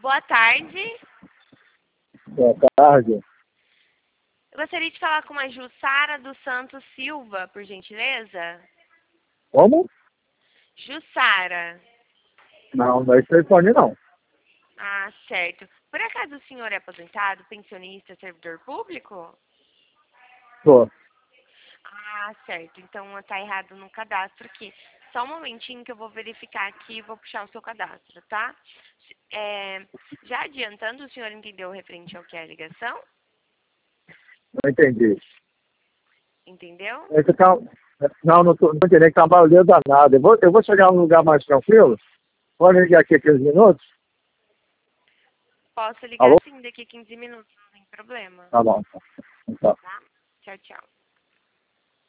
Boa tarde. Boa tarde. Eu gostaria de falar com a Jussara dos Santos Silva, por gentileza. Como? Jussara. Não, não é esse telefone, não. Ah, certo. Por acaso o senhor é aposentado, pensionista, servidor público? Tô. Ah, certo. Então tá errado no cadastro aqui. Só um momentinho que eu vou verificar aqui e vou puxar o seu cadastro, tá? Já adiantando, o senhor entendeu referente ao que é a ligação? Não entendi. Entendeu? É que tá... Não entendi, que tá uma barulheira danada. Eu vou chegar num lugar mais tranquilo. Pode ligar aqui 15 minutos? Posso ligar Alô? sim daqui a 15 minutos, não tem problema. Tá bom. Tá. Tá? Tchau, tchau.